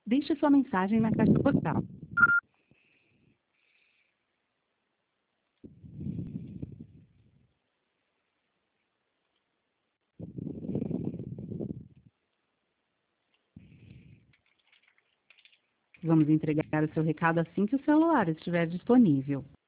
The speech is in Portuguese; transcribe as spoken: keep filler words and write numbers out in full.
Deixe sua mensagem na caixa postal. Vamos entregar o seu recado assim que o celular estiver disponível.